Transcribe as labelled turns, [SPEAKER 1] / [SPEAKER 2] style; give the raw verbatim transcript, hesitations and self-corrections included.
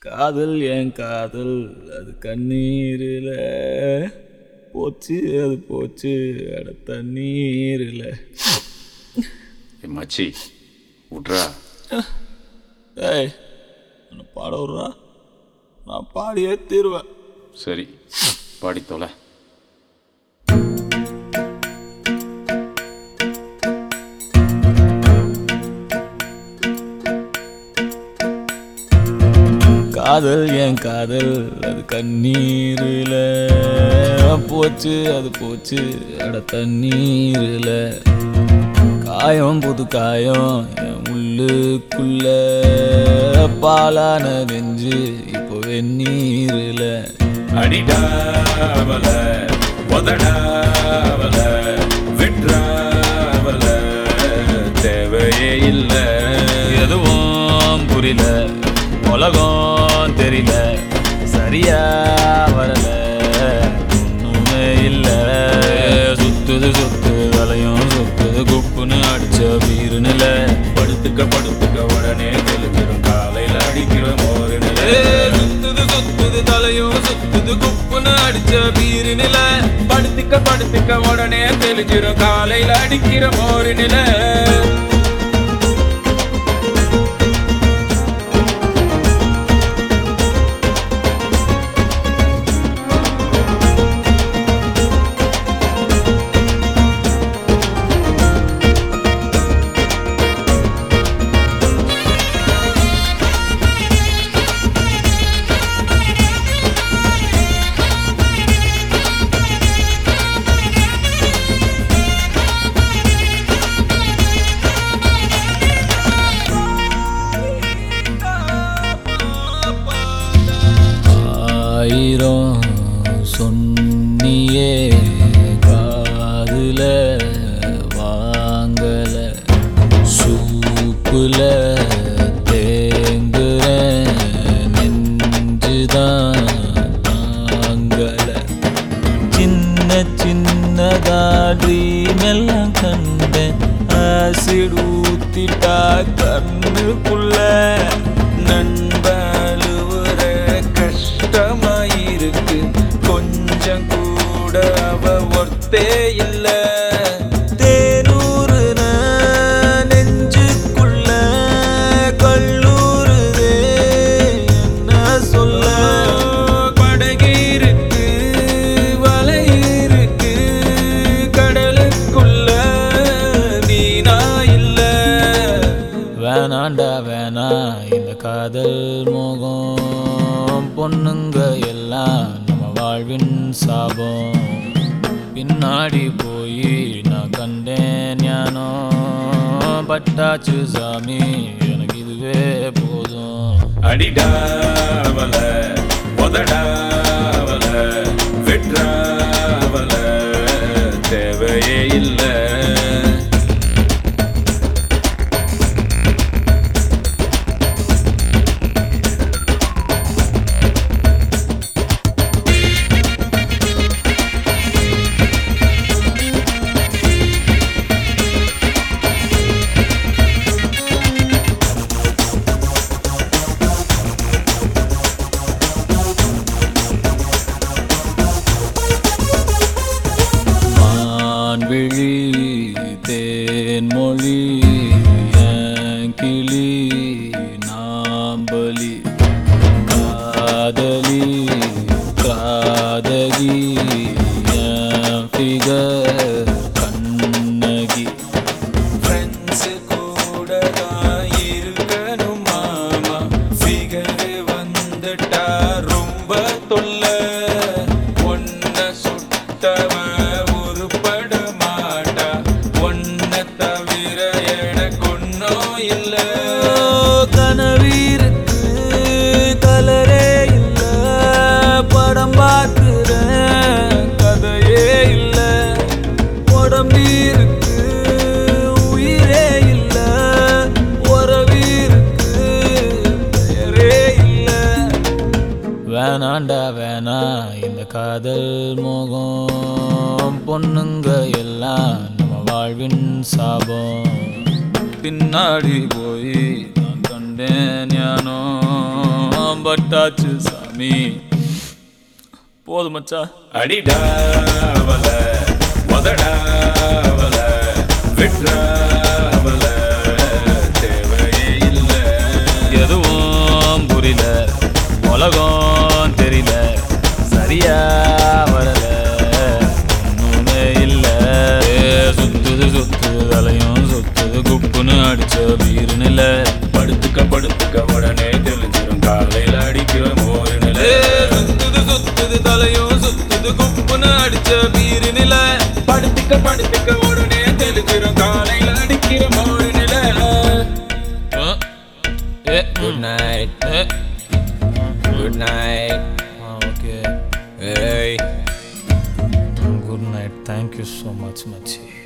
[SPEAKER 1] காதல் ஏன் காதல் அது கண்ணீரில் போச்சு, அது போச்சு அட தண்ணீரில்.
[SPEAKER 2] மச்சி விட்றா.
[SPEAKER 1] ஏய் என்னை பாட விட்றா, நான் பாடியே தீருவேன்.
[SPEAKER 2] சரி பாடித்தோல.
[SPEAKER 1] காதல் ஏன் காதல் அது கண்ணீரில் போச்சு, அது போச்சு அட தண்ணீரில். காயம் புது காயம் என் உள்ளுக்குள்ள பாலான நெஞ்சு இப்போ வெந்நீரில்.
[SPEAKER 2] அடிடாவல உதடாவல விட்ராவல தேவையே இல்லை,
[SPEAKER 1] எதுவும் புரியல, உலகம் தெரியல, சரியா வரல, ஒண்ணுமே இல்ல. சுத்துது சுத்து வலையும் சுத்துது குப்புன்னு அடிச்ச வீரு நில.
[SPEAKER 2] படுத்துக்க படுத்துக்க உடனே தெளிஞ்சிடும் காலையில் அடிக்கிற மோரு நில.
[SPEAKER 1] சுத்துது சுத்துது தலையும் சுத்துது குப்புன்னு அடிச்ச வீரு நில.
[SPEAKER 2] படுத்துக்க படுத்துக்க உடனே தெளிஞ்சிடும் காலையில் அடிக்கிற மோரு நில.
[SPEAKER 1] ஆயிரம் சொன்னியே காதுல வாங்கல, சூப்புல தேங்குற நெஞ்சுதான் தாங்கல. சின்ன சின்னதா ட்ரீம் எல்லாம் கண்டேன், ஆசிட் ஊத்திட்டா கண்ணுக்குள்ள.
[SPEAKER 2] நண்பழுவுற கஷ்டமாயிருக்கு, கொஞ்சம் கூட அவ ஒர்த்தே இல்ல.
[SPEAKER 1] தேனூறுன நெஞ்சுக்குள்ள கல்லூருதே என்ன சொல்ல.
[SPEAKER 2] படகிருக்கு வலையிருக்கு கடலுக்குள்ள வீணா இல்ல.
[SPEAKER 1] வேணாண்டா வேணா இந்த காதல் மோகம், பொண்ணுங்க எல்லாம் நம்ம வாழ்வின் சாபம். பின்னாடி போய் நான் கண்டேன் ஞானம், பட்டாச்சு சாமி எனக்கு இதுவே போதும்.
[SPEAKER 2] அடிடாவல உதடாவல விட்ராவல தேவையே இல்லை.
[SPEAKER 1] விழி தேன்மொழி என் கிளி நாம்பலி, காதலி காதகி என் ஃபிகர் கண்ணகி.
[SPEAKER 2] ஃப்ரெண்ட்ஸ் கூட தான் இருக்கணும் மாமா, ஃபிகர் வந்துட்டா ரொம்ப தொல்ல. ஒன்ன சுட்டவ உருப்பட மாட்டா, ஒன்ன தவிர எனக்கு ஒன்னும் இல்ல.
[SPEAKER 1] கனவீருக்கு கலரே இல்ல, படம் பார்க்கிறேன் கதையே இல்ல. உடம்பீருக்கு உயிரே இல்ல, உறவீருக்கு பெயரே இல்ல. வேணாண்டா வேணா இந்த காதல் மோகம், பொண்ணுங்க எல்லாம் நம்ம வாழ்வின் சாபம். பின்னாடி போய் நான் கண்டேன் ஞானம்,
[SPEAKER 3] பட்டாச்சு சாமி. போதும் மச்சா.
[SPEAKER 2] அடிடாவல மொதடாவல விட்ராவல தேவையே இல்லை.
[SPEAKER 3] எதுவும் புரியல, உலகம் தெரியல, சரியா வரல, ஒண்ணுமே இல்ல. சுத்துது சுத்துது தலையும் சுத்துது குப்புன்னு அடிச்ச வீரு நில.
[SPEAKER 2] படுத்துக்க படுத்துக்க உடனே தெளிஞ்சிரும் காலையில அடிக்கிற மோரு நில.
[SPEAKER 1] சுத்துது சுத்துது தலையும் சுத்துது குப்புன்னு அடிச்ச வீரு நில.
[SPEAKER 2] படுத்துக்க படுத்துக்க உடனே தெளிஞ்சிரும் காலையில அடிக்கிற மோரு நில.
[SPEAKER 1] Good night good night.
[SPEAKER 3] Okay,
[SPEAKER 1] ஏய்
[SPEAKER 3] good night. Thank you so much மச்சி.